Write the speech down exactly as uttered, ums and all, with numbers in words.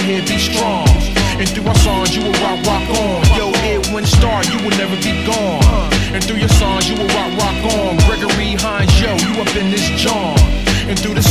here, be strong. And through our songs, you will rock, rock on. Yo, Edwin Starr, you will never be gone. And through your songs, you will rock, rock on. Gregory Hines, yo, you up in this John. And through the